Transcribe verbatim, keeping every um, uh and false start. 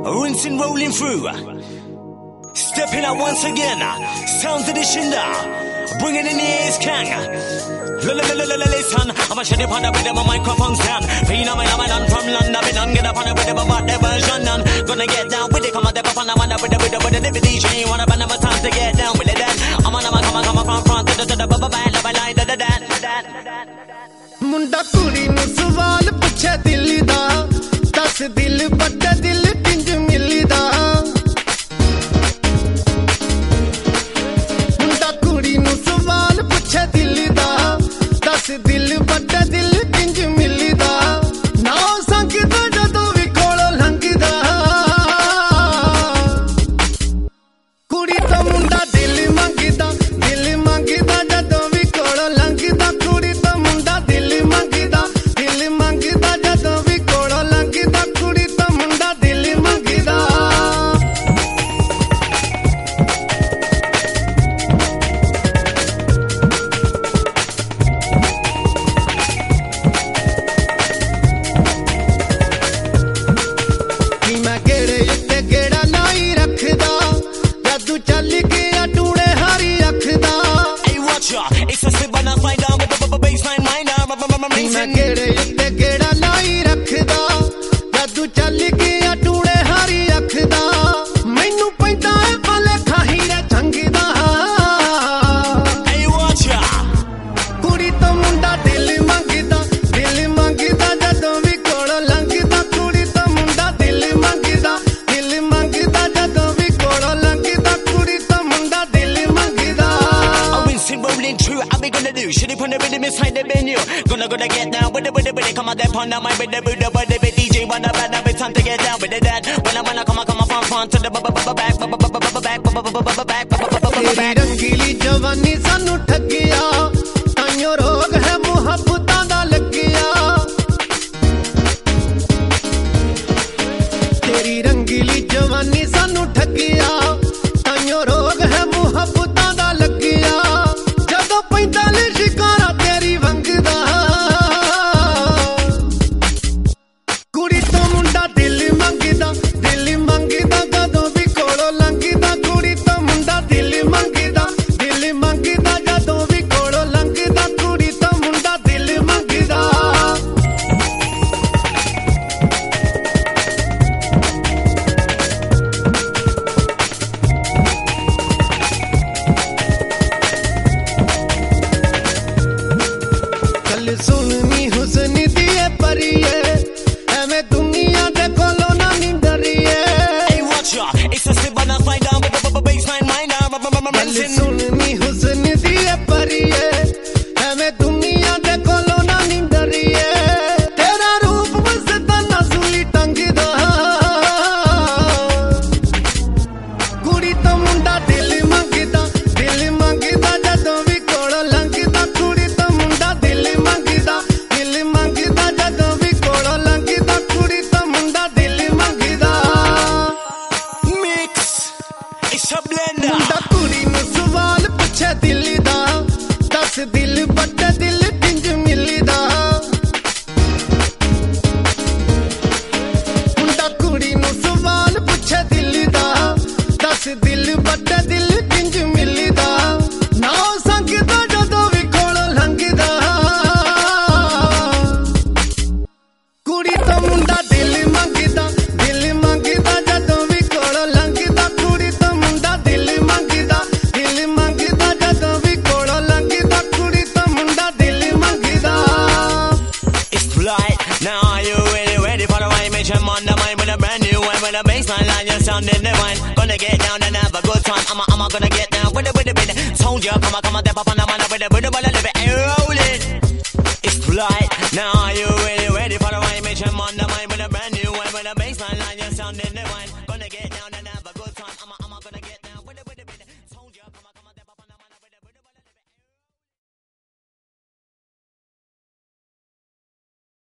Rinsing, rolling through. Stepping out once again. Sounds of the Shinda. Bringing in the Ace Kang. Listen, I'ma shut up on the rhythm of microphone stand. Phenomenon from London. We don't get up on the rhythm about the version. Gonna get down with it. Come on, up on the one with the rhythm with the D J. Wanna run out of time to get down with it then. I'm on, I'm on, come on, come on, from front to the, to the, bubba, bang, love, I like, da, da, da, da. ਮੁੰਡਾ ਕੁੜੀ ਨੂੰ ਸਵਾਲ ਪੁੱਛੇ ਦਿਲ ਦਾ ਦੱਸ ਦਿਲ ਵੱਡਾ ਦਿਲ ਕਿੰਜ ਮਿਲਦਾ ਮੁੰਡਾ ਕੁੜੀ ਨੂੰ ਸਵਾਲ ਪੁੱਛੇ ਦਿਲ ਦਾ ਦੱਸ ਦਿਲ ਵੱਡਾ ਦਿਲ ਕਿੰਜ ਮਿਲਦਾ ਨਾ ਸੰਗਦਾ ਜਦੋਂ ਵੀ ਕੋਲੋਂ ਲੰਘਦਾ ਕੁੜੀ ਤੋਂ ਮੁੰਡਾ ਦਿਲ ਮੰਗਦਾ ਦਿਲ ਮੰਗਦਾ ਜਦੋਂ ਵੀ ਕੋਲੋਂ ਲੰਘਦਾ ਕੁੜੀ ਤੋਂ ਮੁੰਡਾ ਦਿਲ ਮੰਗਦਾ ਦਿਲ ਮੰਗਦਾ ਜਦੋਂ ਵੀ ਕੋਲੋਂ ਲੰਘਦਾ ਕੁੜੀ ਤੋਂ ਮੁੰਡਾ ਦਿਲ ਮੰਗਦਾ ਨੀ ਮੈਂ ਕਿਹੜੇ ਉੱਤੇ ਕਿਹੜਾ ਲਾਈ ਰੱਖਦਾ ਜਾਦੂ ਚੱਲ ਗਿਆ ਟੂਣੇ ਹਾਰੀ ਰੱਖਦਾ Hey, watch out. It's a slip and I slide down with the baseline mind. ਨੀ ਮੈਂ ਕਿਹੜੇ ਉੱਤੇ ਕਿਹੜਾ ਲਾਈ ਰੱਖਦਾ ਜਾਦੂ ਚੱਲ ਗਿਆ ਟੂਣੇ ਹਾਰੀ ਰੱਖਦਾ ਮੈਨੂੰ ਪੈਂਦਾ ਏ ਭਲੇਖਾ ਹੀਰੇ ਚੰਗਦਾ Hey, watch out. ਕੁੜੀ ਤੋਂ ਮੁੰਡਾ ਦਿਲ ਮੰਗਦਾ ਦਿਲ ਮੰਗਦਾ ਜਦੋਂ ਵੀ ਕੋਲੋਂ ਲੰਘਦਾ ਕੁੜੀ ਤੋਂ ਮੁੰਡਾ ਦਿਲ ਮੰਗਦਾ ਦਿਲ ਮੰਗਦਾ ਜਦੋਂ ਵੀ ਕੋਲੋਂ ਲੰਘਦਾ ਕੁੜੀ ਤੋਂ ਮੁੰਡਾ ਦਿਲ ਮੰਗਦਾ I'm rinsing, rolling through. How we gonna do? Should it put the rhythm inside the venue? Gonna gonna get down with it, with it, with it. Come on, that pon down my with the with the with the D J. Wanna bad now? It's time to get down with it. That when I wanna come on, come on, from front to the b b b back, b b b b back, b b b b back, b b b b ਤੇਰੀ back. ਰੰਗੀਲੀ ਜਵਾਨੀ ਸਾਨੂੰ ਠੱਗਿਆ ਤਾਈਓ ਰੋਗ ਹੈ ਮੁਹੱਬਤਾਂ ਦਾ ਲੱਗਿਆ ਤੇਰੀ ਰੰਗੀਲੀ ਜਵਾਨੀ ਸਾਨੂੰ ਠੱਗਿਆ ਤਾਈਓ ਰੋਗ ਹੈ ਮੁਹੱਬਤਾਂ ਦਾ ਲੱਗਿਆ ਜਦੋਂ ਪੈਂਦਾ ਲੈ ਸ਼ਿਕਾਰਾ ਤੇਰੀ ਵੰਗਦਾ ਕੁੜੀ ਤੋਂ ਮੁੰਡਾ ਦਿਲ ਮੰਗਦਾ ਦਿਲ ਮੰਗਦਾ ਜਦੋਂ ਵੀ ਕੋਲੋਂ ਲੰਘਦਾ ਕੁੜੀ ਤੋਂ ਮੁੰਡਾ ਦਿਲ ਮੰਗਦਾ ਦਿਲ ਮੰਗਦਾ ਜਦੋਂ ਵੀ ਕੋਲੋਂ ਲੰਘਦਾ ਕੁੜੀ ਤੋਂ ਮੁੰਡਾ ਦਿਲ ਮੰਗਦਾ ਗੱਲ ਸੁਣਨੀ ਹੁਸਨ ਦੀ ਏ ਪਰੀਏ ਐਵੇਂ ਦੁਨੀਆ ਦੇ ਕੋਲੋਂ ਨਾ ਨਿੰਦਰੀਏ Hey, watch out. It's a slip and I slide down with the baseline mind. ਗੱਲ Rinsing. ਸੁਣਨੀ ਹੁਸਨ ਦੀ ਏ ਪਰੀਏ ਐਵੇਂ ਦੁਨੀਆ ਦੇ ਕੋਲੋਂ ਨਾ ਨਿੰਦਰੀਏ ਤੇਰਾ ਰੂਪ ਵਸਦਾ ਨਸਲੀ ਟੰਗਦਾ ਕੁੜੀ ਤੋਂ ਮੁੰਡਾ ਦਿਲ ਮੰਗਦਾ ਦਿਲ ਮੰਗਦਾ ਜਦੋਂ ਵੀ ਕੋਲੋਂ ਲੰਘਦਾ ਕੁੜੀ ਤੋਂ ਮੁੰਡਾ ਦਿਲ ਮੰਗਦਾ ਦਿਲ ਮੰਗਦਾ ਜਦੋਂ ਵੀ ਕੋਲੋਂ ਲੰਘਦਾ ਕੁੜੀ ਤੋਂ ਮੁੰਡਾ ਦਿਲ ਮੰਗਦਾ Mix. It's a blender. ਮੁੰਡਾ ਕੁੜੀ ਨੂੰ ਸਵਾਲ ਪੁੱਛੇ ਦਿਲ ਦਾ ਦੱਸ ਦਿਲ ਵੱਡਾ ਦਿਲ ਕਿੰਜ ਮਿਲਦਾ ਮੁੰਡਾ ਕੁੜੀ ਨੂੰ ਸਵਾਲ ਪੁੱਛੇ ਦਿਲ ਦਾ ਦੱਸ ਦਿਲ ਵੱਡਾ ਦਿਲ ਕਿੰਜ ਮਿਲਦਾ ਨਾ ਸੰਗਦਾ ਜਦੋਂ ਵੀ ਕੋਲੋਂ ਲੰਘਦਾ ਕੁੜੀ ਤੋਂ ਮੁੰਡਾ ਦਿਲ ਮੰਗਦਾ ਦਿਲ ਮੰਗਦਾ ਜਦੋਂ ਵੀ ਕੋਲੋਂ ਲੰਘਦਾ ਕੁੜੀ ਤੋਂ ਮੁੰਡਾ ਦਿਲ ਮੰਗਦਾ ਦਿਲ ਮੰਗਦਾ ਜਦੋਂ ਵੀ ਕੋਲੋਂ ਲੰਘਦਾ ਕੁੜੀ ਤੋਂ ਮੁੰਡਾ ਦਿਲ ਮੰਗਦਾ It's flight. Now are you ready, ready for the rhyme? Make your mind the mind with a brand new one. With a baseline line, you're sounding divine. Gonna get down and have a good time. I'm a, I'm a gonna get down with it, with it, with it. Told you, come on, come on, step up on the man with it, with it, with it, with it, and roll it. It's flight. Now are you ready, ready for the rhyme? Make your mind the mind with a brand new one. With a baseline line, you're sounding divine. Gonna get down and have